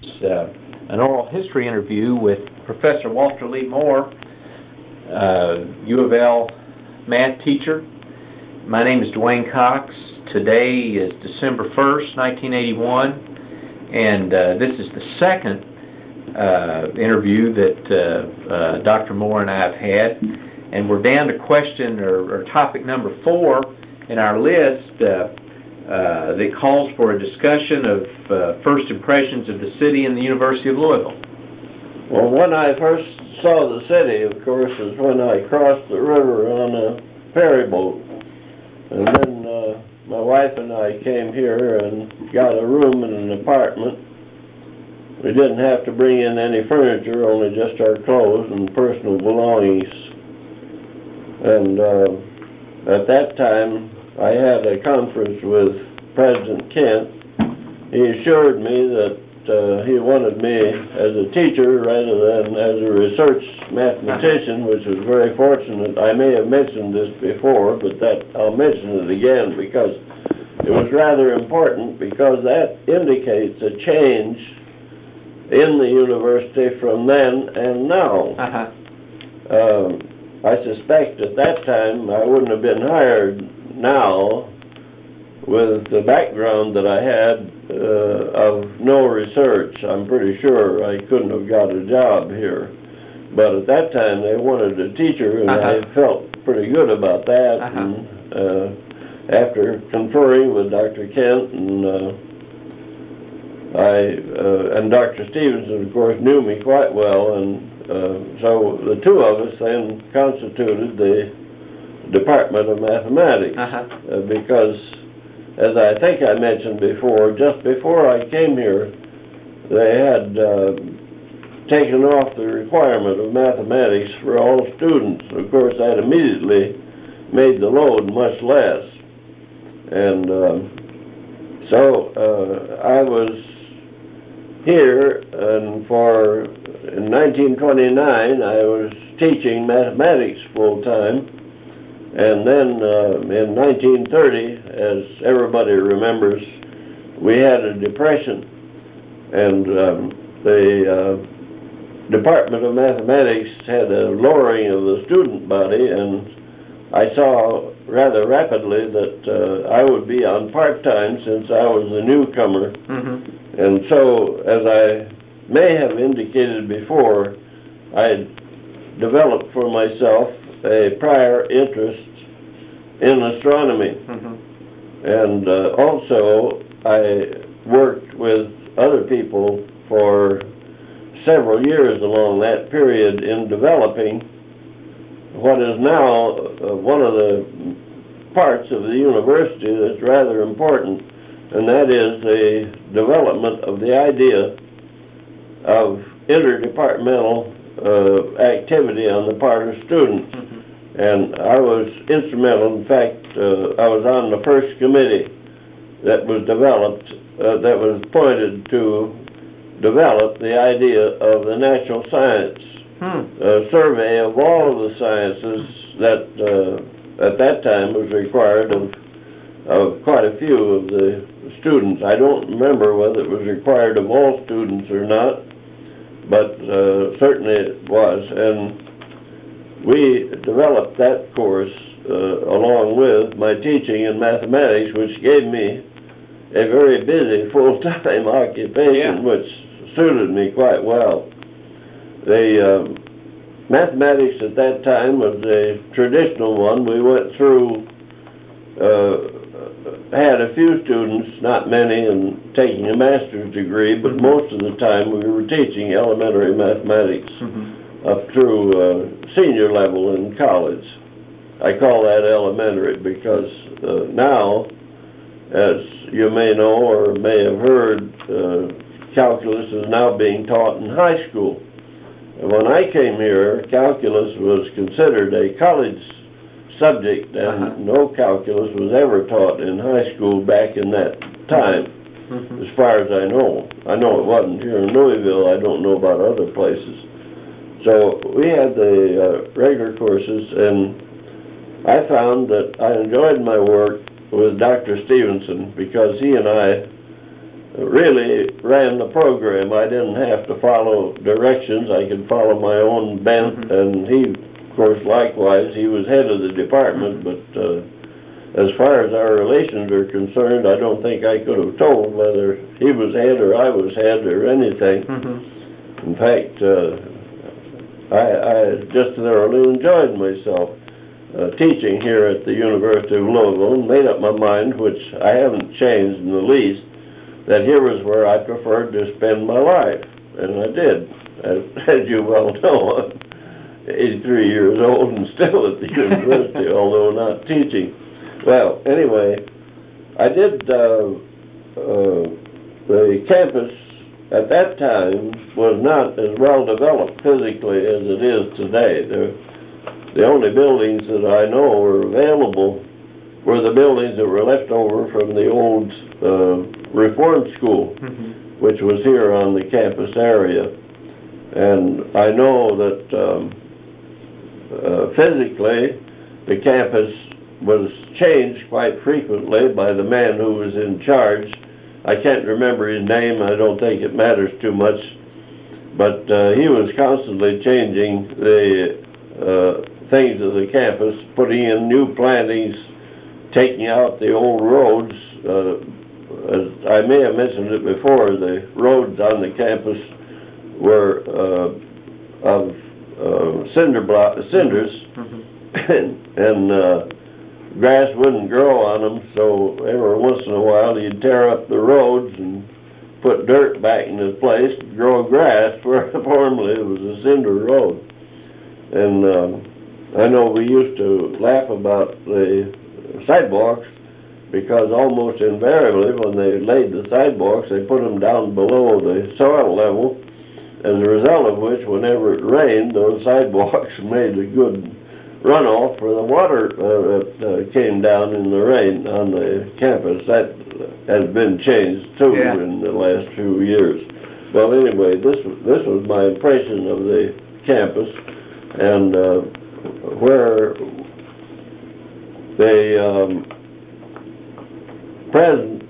an oral history interview with Professor Walter Lee Moore, U of L math teacher. My name is Dwayne Cox. Today is December 1st, 1981, and this is the second interview that Dr. Moore and I have had, and we're down to question or topic number 4 in our list that calls for a discussion of first impressions of the city and the University of Louisville. Well, when I first saw the city, of course, is when I crossed the river on a ferry boat. And then my wife and I came here and got a room in an apartment. We didn't have to bring in any furniture, only just our clothes and personal belongings. And at that time, I had a conference with President Kent. He assured me that he wanted me as a teacher rather than as a research mathematician, which was very fortunate. I may have mentioned this before, but I'll mention it again because it was rather important, because that indicates a change in the university from then and now. I suspect at that time I wouldn't have been hired now with the background that I had of no research. I'm pretty sure I couldn't have got a job here. But at that time they wanted a teacher, and I felt pretty good about that. And after conferring with Dr. Kent and Dr. Stevenson, of course, knew me quite well, and so the two of us then constituted the Department of Mathematics, because, as I think I mentioned before, just before I came here, they had taken off the requirement of mathematics for all students. Of course, that immediately made the load much less. And so I was here, and in 1929, I was teaching mathematics full-time. And then in 1930, as everybody remembers, we had a depression, and the Department of Mathematics had a lowering of the student body, and I saw rather rapidly that I would be on part-time since I was a newcomer. And so, as I may have indicated before, I developed for myself a prior interest in astronomy. And also I worked with other people for several years along that period in developing what is now one of the parts of the university that's rather important, and that is the development of the idea of interdepartmental activity on the part of students. And I was instrumental. In fact, I was on the first committee that was developed, that was appointed to develop the idea of the natural science survey of all of the sciences that at that time was required of quite a few of the students. I don't remember whether it was required of all students or not, but certainly it was. And we developed that course along with my teaching in mathematics, which gave me a very busy full-time occupation, which suited me quite well. The mathematics at that time was a traditional one. We went through, had a few students, not many, and taking a master's degree, but most of the time we were teaching elementary mathematics up through senior level in college. I call that elementary because now, as you may know or may have heard, calculus is now being taught in high school. And when I came here, calculus was considered a college subject, and no calculus was ever taught in high school back in that time, as far as I know. I know it wasn't here in Louisville. I don't know about other places. So we had the regular courses, and I found that I enjoyed my work with Dr. Stevenson because he and I really ran the program. I didn't have to follow directions. I could follow my own bent, and he, of course, likewise, he was head of the department, but as far as our relations are concerned, I don't think I could have told whether he was head or I was head or anything. In fact, I just thoroughly enjoyed myself teaching here at the University of Louisville, and made up my mind, which I haven't changed in the least, that here was where I preferred to spend my life, and I did. As you well know, I'm 83 years old and still at the university, although not teaching. Well, anyway, I did, the campus at that time was not as well developed physically as it is today. The only buildings that I know were available were the buildings that were left over from the old Reform School, which was here on the campus area. And I know that physically the campus was changed quite frequently by the man who was in charge. I can't remember his name. I don't think it matters too much. But he was constantly changing the things of the campus, putting in new plantings, taking out the old roads. As I may have mentioned it before, the roads on the campus were of cinders, and grass wouldn't grow on them, so every once in a while you'd tear up the roads and put dirt back in its place to grow grass where formerly it was a cinder road. And I know we used to laugh about the sidewalks, because almost invariably when they laid the sidewalks, they put them down below the soil level, as a result of which, whenever it rained, those sidewalks made a good runoff for the water that came down in the rain on the campus. That has been changed too in the last few years. Well, anyway, this was my impression of the campus, and where the present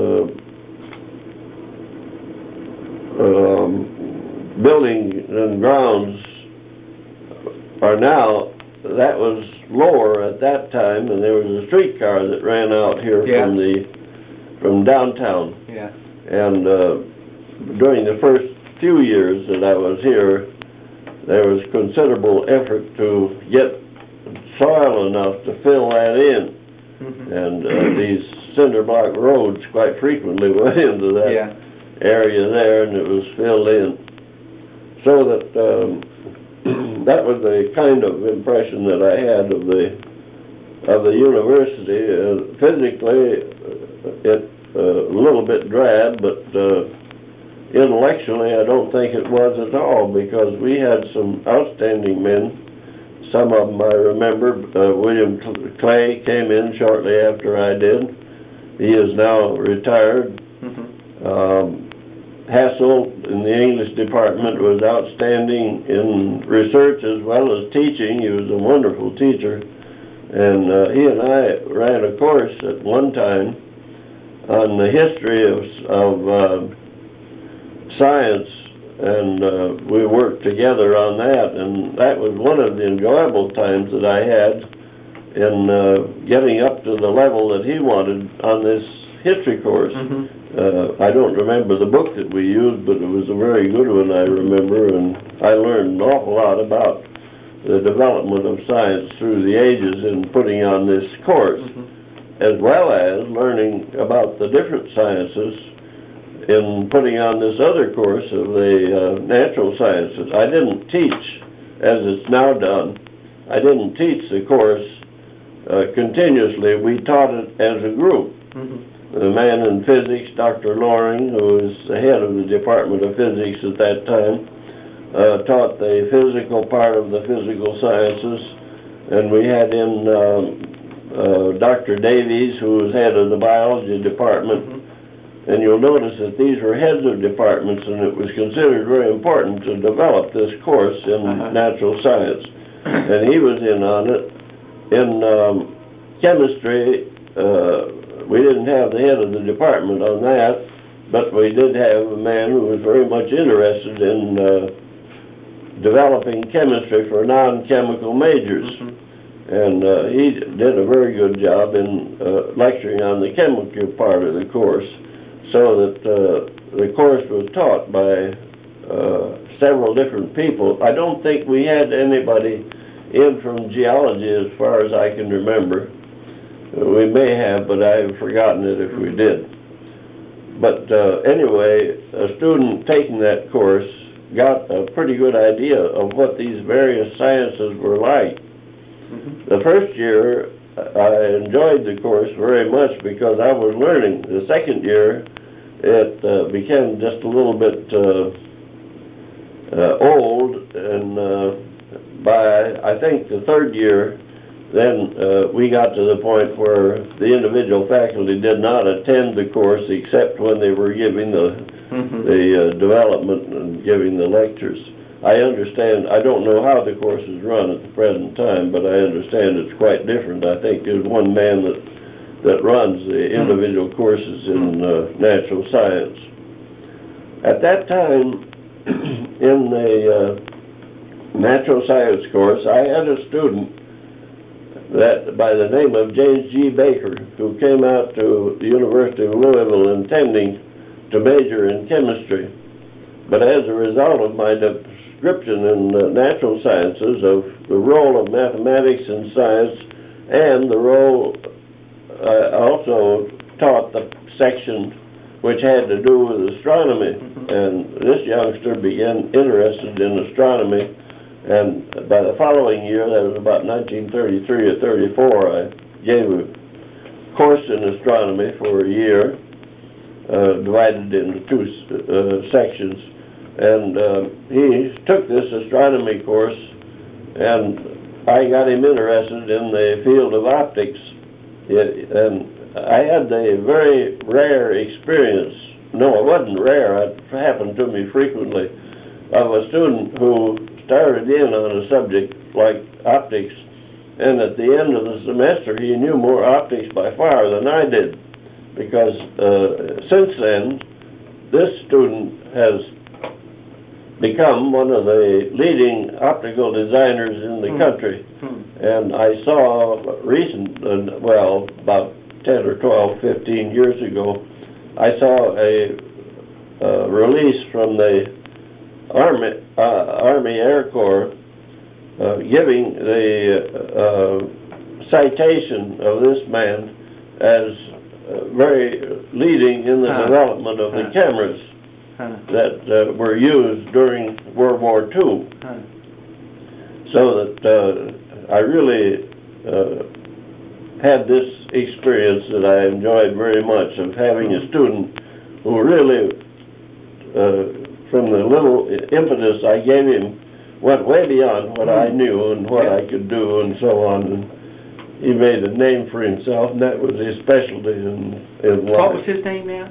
building and grounds are now, that was lower at that time, and there was a streetcar that ran out here from downtown. And during the first few years that I was here, there was considerable effort to get soil enough to fill that in. And these cinder block roads quite frequently went into that area there, and it was filled in. So that that was the kind of impression that I had of the university. Physically, it a little bit drab, but intellectually, I don't think it was at all, because we had some outstanding men. Some of them I remember. William Clay came in shortly after I did. He is now retired. Hassel in the English department was outstanding in research as well as teaching. He was a wonderful teacher. And he and I ran a course at one time on the history of science, and we worked together on that, and that was one of the enjoyable times that I had in getting up to the level that he wanted on this history course. I don't remember the book that we used, but it was a very good one, I remember, and I learned an awful lot about the development of science through the ages in putting on this course, as well as learning about the different sciences in putting on this other course of the natural sciences. I didn't teach, as it's now done, I didn't teach the course continuously. We taught it as a group. The man in physics, Dr. Loring, who was the head of the Department of Physics at that time, taught the physical part of the physical sciences, and we had in Dr. Davies, who was head of the biology department. And you'll notice that these were heads of departments, and it was considered very important to develop this course in natural science. And he was in on it. In chemistry, we didn't have the head of the department on that, but we did have a man who was very much interested in developing chemistry for non-chemical majors. And he did a very good job in lecturing on the chemical part of the course, so that the course was taught by several different people. I don't think we had anybody in from geology as far as I can remember. We may have, but I've forgotten it if we did. But anyway, a student taking that course got a pretty good idea of what these various sciences were like. The first year, I enjoyed the course very much because I was learning. The second year, it became just a little bit old, and by, I think, the third year, then we got to the point where the individual faculty did not attend the course except when they were giving the development and giving the lectures. I understand, I don't know how the course is run at the present time, but I understand it's quite different. I think there's one man that runs the individual courses in natural science. At that time, in the natural science course, I had a student that by the name of James G. Baker, who came out to the University of Louisville intending to major in chemistry. But as a result of my description in natural sciences of the role of mathematics in science and the role, I also taught the section which had to do with astronomy. And this youngster began interested in astronomy, and by the following year, that was about 1933 or 34, I gave a course in astronomy for a year, divided into two sections. And he took this astronomy course, and I got him interested in the field of optics. And I had a very rare experience. No, it wasn't rare. It happened to me frequently, of a student who started in on a subject like optics, and at the end of the semester he knew more optics by far than I did, because since then this student has become one of the leading optical designers in the country. And I saw well, about 10 or 12, 15 years ago, I saw a release from the Army Air Corps giving the citation of this man as very leading in the development of the cameras that were used during World War II. So that I really had this experience that I enjoyed very much, of having a student who really, from the little impetus I gave him, went way beyond what I knew and what I could do and so on. And he made a name for himself, and that was his specialty in life. What was his name now?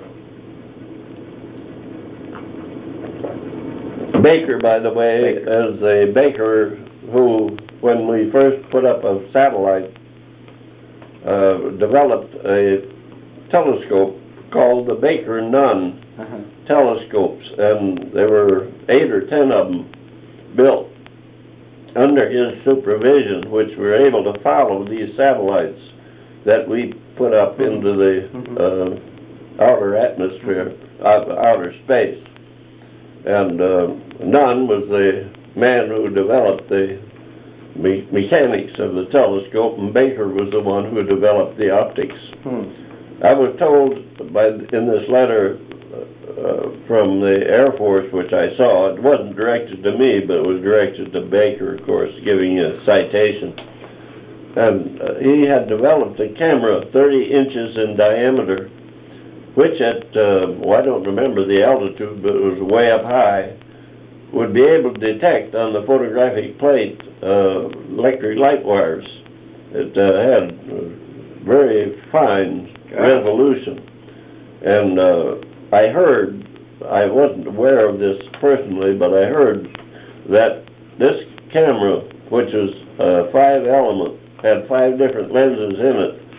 Baker, by the way, is a Baker who, when we first put up a satellite, developed a telescope called the Baker-Nunn telescopes, and there were 8 or 10 of them built under his supervision, which were able to follow these satellites that we put up into the outer atmosphere, outer space. And Nunn was the man who developed the mechanics of the telescope, and Baker was the one who developed the optics. I was told in this letter from the Air Force, which I saw, it wasn't directed to me, but it was directed to Baker, of course, giving a citation. And he had developed a camera 30 inches in diameter, which at, I don't remember the altitude, but it was way up high, would be able to detect on the photographic plate electric light wires. It had very fine resolution. And I heard, I wasn't aware of this personally, but I heard that this camera, which was 5 element, had 5 different lenses in it,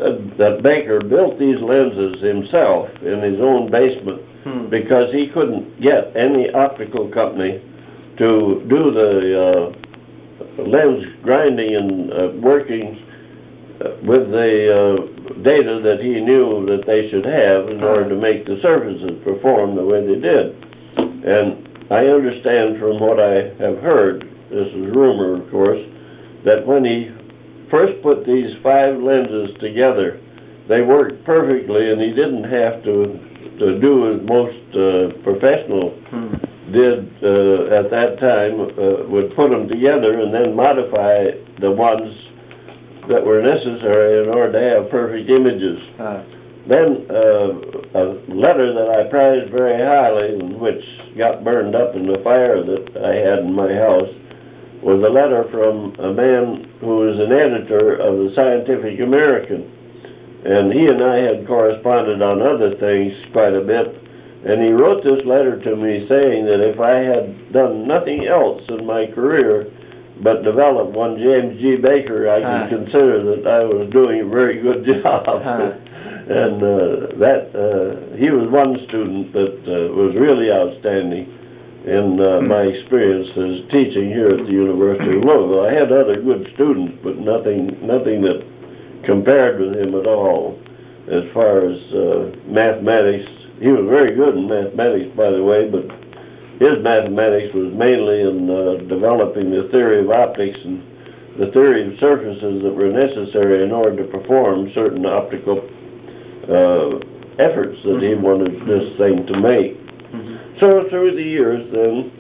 that Baker built these lenses himself in his own basement because he couldn't get any optical company to do the lens grinding and working with the data that he knew that they should have in order to make the surfaces perform the way they did. And I understand from what I have heard, this is rumor of course, that when he first put these 5 lenses together, they worked perfectly, and he didn't have to do as most professional did at that time, would put them together and then modify the ones that were necessary in order to have perfect images. Then a letter that I prized very highly, which got burned up in the fire that I had in my house, was a letter from a man who was an editor of the Scientific American. And he and I had corresponded on other things quite a bit. And he wrote this letter to me saying that if I had done nothing else in my career but developed one James G. Baker, I could consider that I was doing a very good job. And he was one student that was really outstanding in my experience as teaching here at the University of Louisville. I had other good students, but nothing that compared with him at all as far as mathematics. He was very good in mathematics, by the way, but his mathematics was mainly in developing the theory of optics and the theory of surfaces that were necessary in order to perform certain optical efforts that he wanted this thing to make. So through the years then,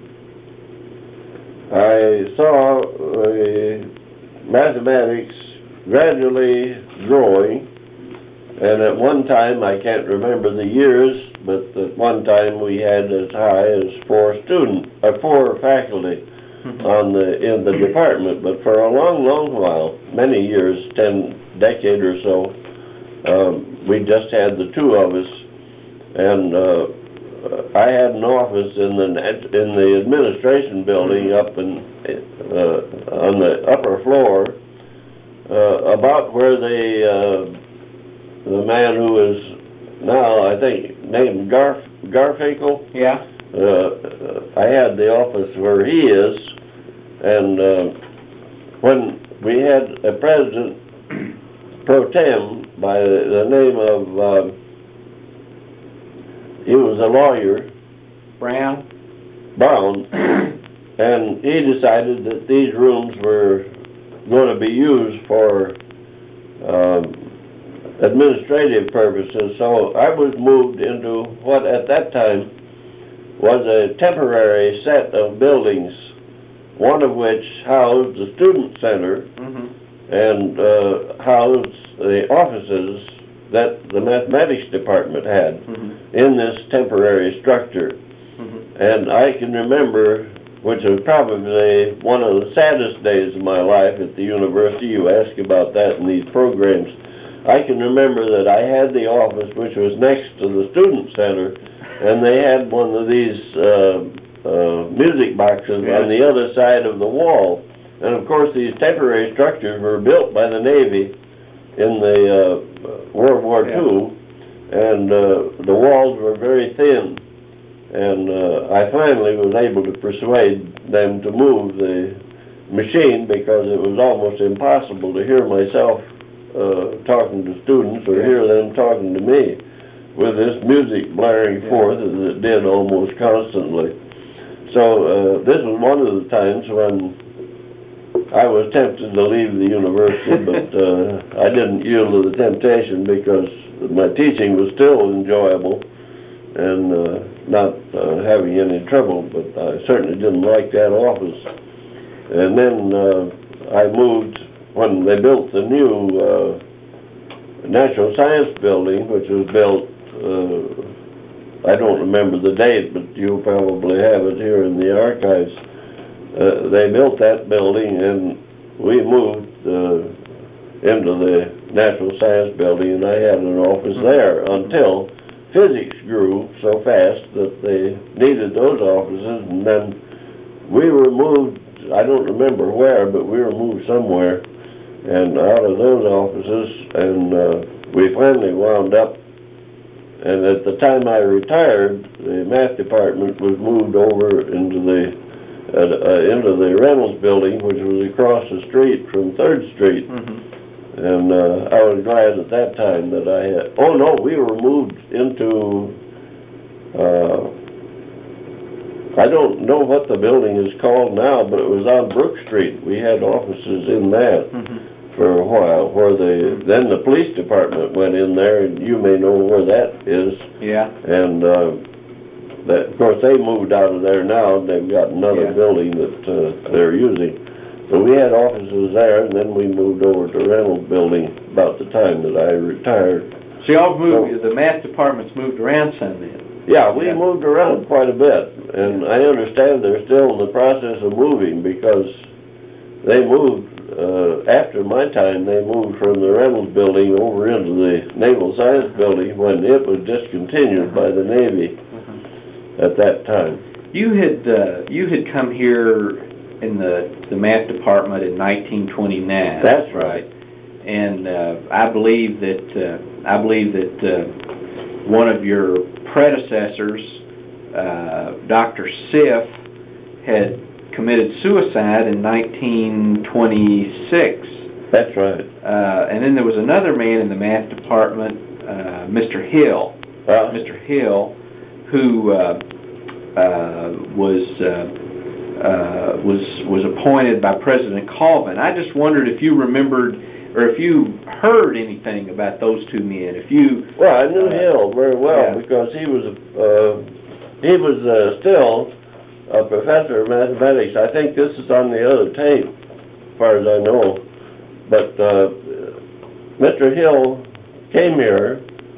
I saw mathematics gradually growing, and at one time, I can't remember the years, but at one time we had as high as 4 faculty in the department. But for a long while, many years, 10 decades or so, we just had the 2 of us, and I had an office in the administration building up on the upper floor, about where the man who is now, I think, named Garfinkel. Yeah. I had the office where he is, and when we had a president pro tem by the name of he was a lawyer, Brown, and he decided that these rooms were going to be used for administrative purposes. So I was moved into what at that time was a temporary set of buildings, one of which housed the student center and housed the offices that the mathematics department had in this temporary structure. And I can remember, which was probably one of the saddest days of my life at the university. You ask about that in these programs. I can remember that I had the office which was next to the student center, and they had one of these music boxes on the other side of the wall. And of course these temporary structures were built by the Navy in the World War II, and the walls were very thin, and I finally was able to persuade them to move the machine because it was almost impossible to hear myself talking to students or hear them talking to me with this music blaring forth as it did almost constantly. So this was one of the times when I was tempted to leave the university, but I didn't yield to the temptation because my teaching was still enjoyable and not having any trouble, but I certainly didn't like that office. And then I moved when they built the new Natural Science Building, which was built, I don't remember the date, but you probably have it here in the archives. They built that building, and we moved into the Natural Science Building, and I had an office there until physics grew so fast that they needed those offices, and then we were moved, I don't remember where, but we were moved somewhere, and out of those offices, and we finally wound up. And at the time I retired, the math department was moved over into the Reynolds building, which was across the street from 3rd Street. And I was glad at that time that I had. Oh no, we were moved into. I don't know what the building is called now, but it was on Brook Street. We had offices in that for a while, where then the police department went in there, and you may know where that is. Yeah. And that, of course, they moved out of there now. They've got another building that they're using. So we had offices there, and then we moved over to Reynolds building about the time that I retired. So y'all moved, the math department's moved around some then? Yeah, we moved around quite a bit, and I understand they're still in the process of moving, because they moved, after my time, they moved from the Reynolds building over into the Naval Science building when it was discontinued by the Navy at that time. You had come here in the math department in 1929. That's right. And I believe that one of your predecessors, Dr. Siff, had committed suicide in 1926. That's right. And then there was another man in the math department, Mr. Hill. Mr. Hill, who was appointed by President Colvin. I just wondered if you remembered, or if you heard anything about those two men. Well, I knew Hill very well, because he was still a professor of mathematics. I think this is on the other tape, as far as I know. But Mr. Hill came here,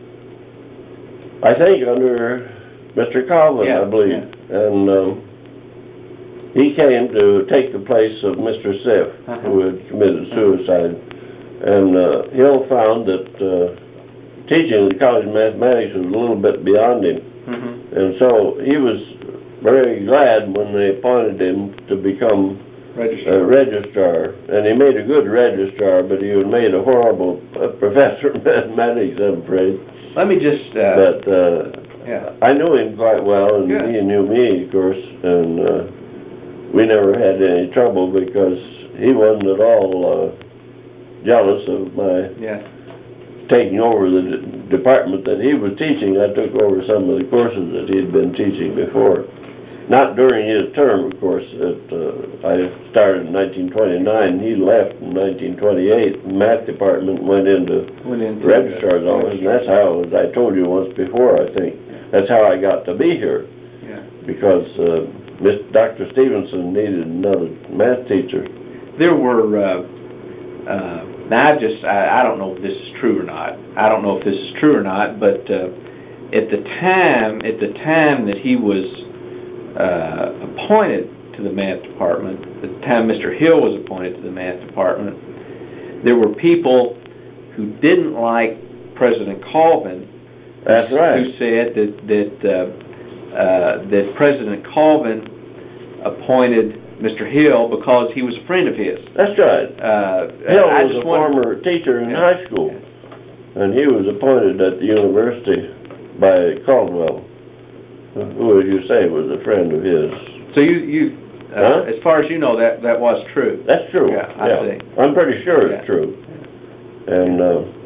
I think, under Mr. Colvin, I believe, and he came to take the place of Mr. Siff, who had committed suicide. And Hill found that teaching the College of Mathematics was a little bit beyond him. And so he was very glad when they appointed him to become a registrar. And he made a good registrar, but he made a horrible professor of mathematics, I'm afraid. Let me just... I knew him quite well, and he knew me, of course, and we never had any trouble, because he wasn't at all jealous of my taking over the department that he was teaching. I took over some of the courses that he had been teaching before. Not during his term, of course. I started in 1929. He left in 1928. The math department went into the registrar's office, and that's how, as I told you once before, I think, that's how I got to be here. Because Dr. Stevenson needed another math teacher. There were... Now, I don't know if this is true or not. I don't know if this is true or not, but at the time that he was appointed to the math department, at the time Mr. Hill was appointed to the math department, there were people who didn't like President Colvin. That's right. Who said that President Colvin appointed Mr. Hill because he was a friend of his. That's right. Hill was a former teacher in high school, and he was appointed at the university by Caldwell, who, as you say, was a friend of his. So as far as you know, that was true. That's true. Yeah, I see. I'm pretty sure it's true. And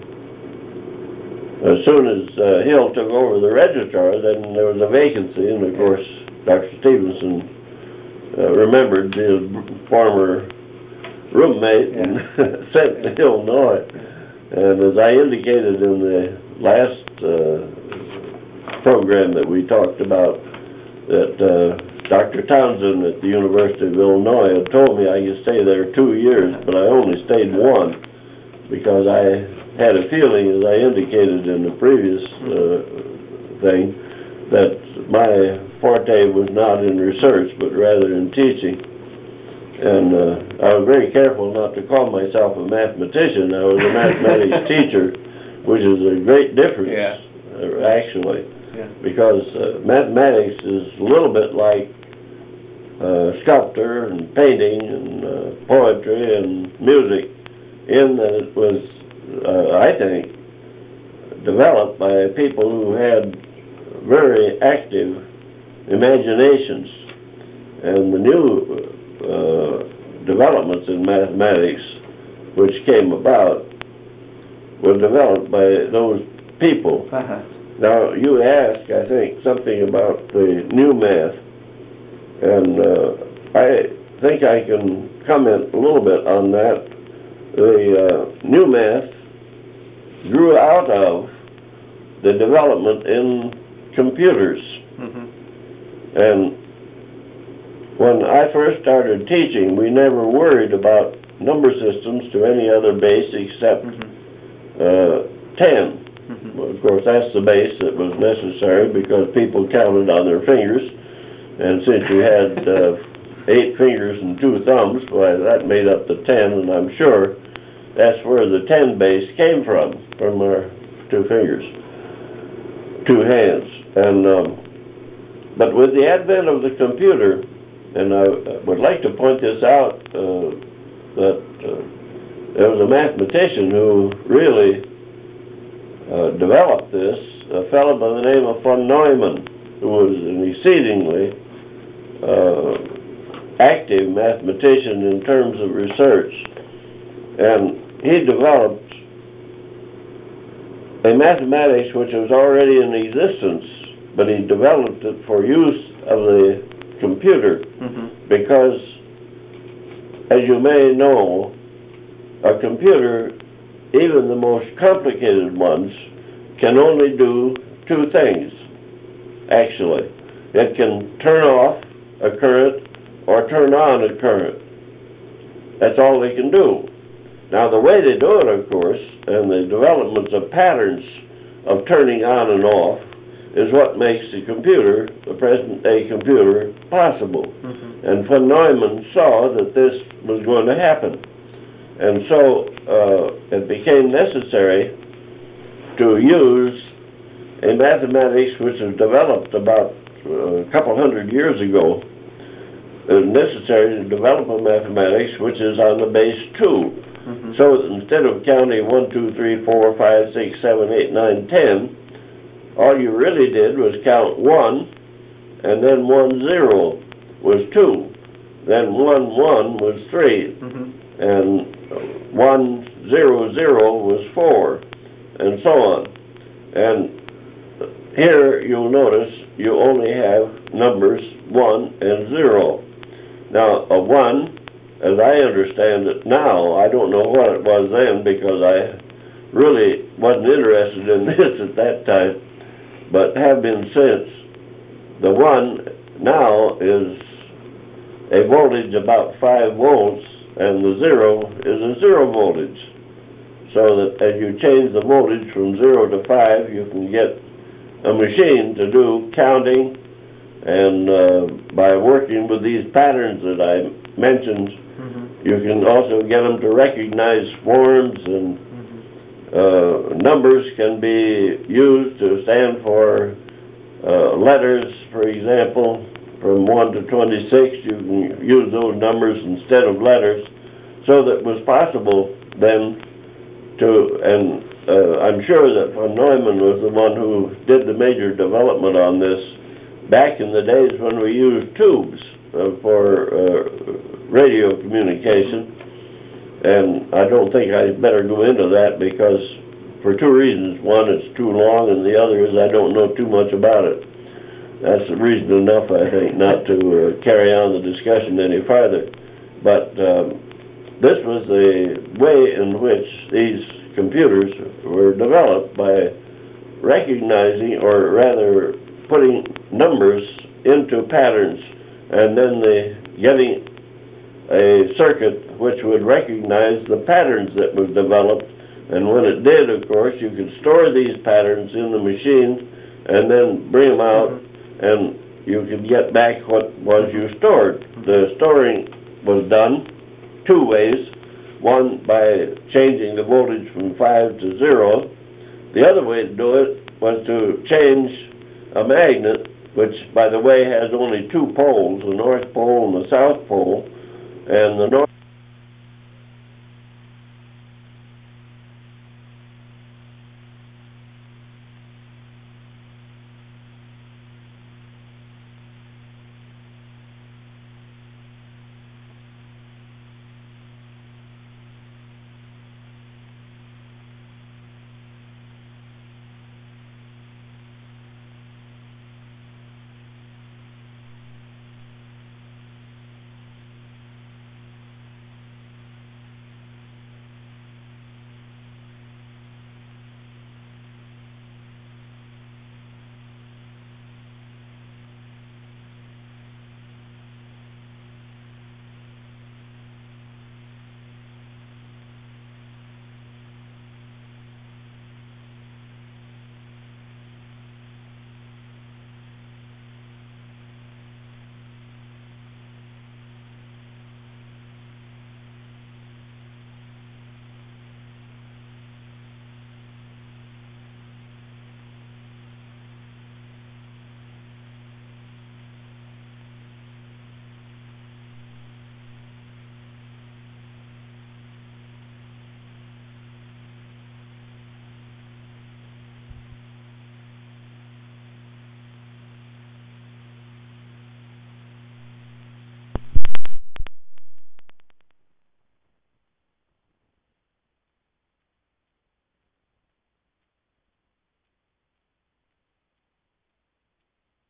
as soon as Hill took over the registrar, then there was a vacancy, and of course, Dr. Stevenson remembered his former roommate and sent to Illinois. And as I indicated in the last program that we talked about, that Dr. Townsend at the University of Illinois had told me I could stay there 2 years, but I only stayed 1, because I had a feeling, as I indicated in the previous thing, that my forte was not in research, but rather in teaching. And I was very careful not to call myself a mathematician. I was a mathematics teacher, which is a great difference, actually, because mathematics is a little bit like sculpture and painting and poetry and music. in that it was, I think, developed by people who had very active imaginations. And the new developments in mathematics which came about were developed by those people. Now, you asked, I think, something about the new math, and I think I can comment a little bit on that. The new math grew out of the development in computers. And when I first started teaching, we never worried about number systems to any other base except 10. Well, of course, that's the base that was necessary because people counted on their fingers. And since you had 8 fingers and 2 thumbs, well, that made up the 10, and I'm sure that's where the 10 base came from our 2 fingers, 2 hands. And but with the advent of the computer, and I would like to point this out, that there was a mathematician who really developed this, a fellow by the name of von Neumann, who was an exceedingly active mathematician in terms of research. And he developed a mathematics which was already in existence, but he developed it for use of the computer, because, as you may know, a computer, even the most complicated ones, can only do 2 things, actually. It can turn off a current or turn on a current. That's all they can do. Now, the way they do it, of course, and the developments of patterns of turning on and off, is what makes the computer, the present-day computer, possible. And von Neumann saw that this was going to happen. And so it became necessary to use a mathematics which was developed about a couple hundred years ago. It was necessary to develop a mathematics which is on the base 2. So that instead of counting 1, 2, 3, 4, 5, 6, 7, 8, 9, 10, all you really did was count 1, and then 1, 0 was 2, then 1, 1 was 3, and 1, 0, 0 was 4, and so on. And here you'll notice you only have numbers 1 and 0. Now, a 1, as I understand it now, I don't know what it was then because I really wasn't interested in this at that time, but have been since. The 1 now is a voltage about 5 volts, and the 0 is a 0 voltage. So that as you change the voltage from 0 to 5, you can get a machine to do counting, and by working with these patterns that I mentioned, you can also get them to recognize forms, and numbers can be used to stand for letters. For example, from 1 to 26, you can use those numbers instead of letters. So that it was possible then to, and I'm sure that von Neumann was the one who did the major development on this back in the days when we used tubes for radio communication. And I don't think I'd better go into that because for 2 reasons. One, it's too long, and the other is I don't know too much about it. That's reason enough, I think, not to carry on the discussion any farther. But this was the way in which these computers were developed, by recognizing, or rather putting numbers into patterns, and then getting a circuit which would recognize the patterns that were developed. And when it did, of course, you could store these patterns in the machine and then bring them out, and you could get back what was you stored. The storing was done 2 ways. One, by changing the voltage from 5 to 0. The other way to do it was to change a magnet, which, by the way, has only 2 poles, the North Pole and the South Pole. And the North